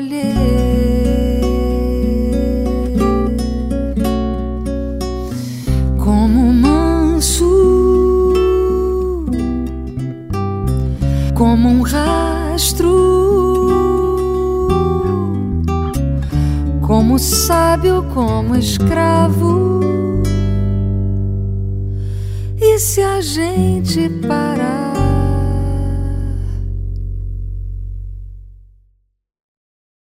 escolher. Como manso, como um rastro, como sábio, como escravo. E se a gente parar